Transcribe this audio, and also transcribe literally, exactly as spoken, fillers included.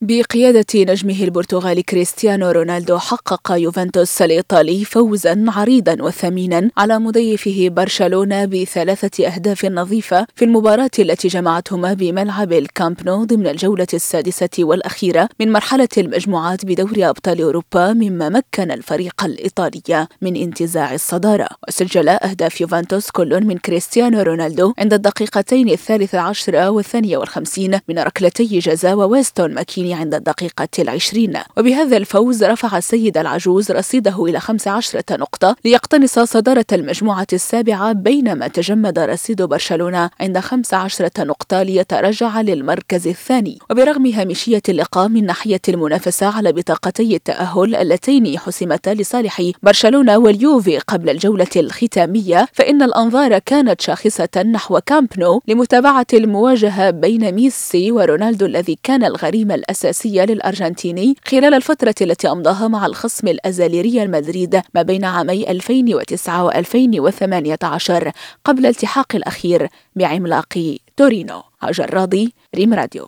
بقيادة نجمه البرتغالي كريستيانو رونالدو، حقق يوفنتوس الإيطالي فوزا عريضا وثمينا على مضيفه برشلونة بثلاثة أهداف نظيفة في المباراة التي جمعتهما بملعب الكامب نو ضمن الجولة السادسة والأخيرة من مرحلة المجموعات بدوري أبطال أوروبا، مما مكن الفريق الإيطالي من انتزاع الصدارة. وسجل أهداف يوفنتوس كل من كريستيانو رونالدو عند الدقيقتين الثالثة عشرة والثانية والخمسين من ركلتي جزاء، وويستون ماكيني عند الدقيقة العشرين. وبهذا الفوز رفع السيد العجوز رصيده إلى خمس عشرة نقطة ليقتنص صدارة المجموعة السابعة، بينما تجمد رصيد برشلونة عند خمس عشرة نقطة ليتراجع للمركز الثاني. وبرغم هامشية اللقاء من ناحية المنافسة على بطاقتي التأهل اللتين حسمتا لصالح برشلونة واليوفي قبل الجولة الختامية، فإن الأنظار كانت شاخصة نحو كامب نو لمتابعة المواجهة بين ميسي ورونالدو الذي كان الغريم الأساسي للأرجنتيني خلال الفترة التي أمضاها مع الخصم الأزلي ريال مدريد ما بين عامي ألفين وتسعة وألفين وثمانية عشر قبل التحاق الأخير بعملاق تورينو. هاجر راضي، ريم راديو.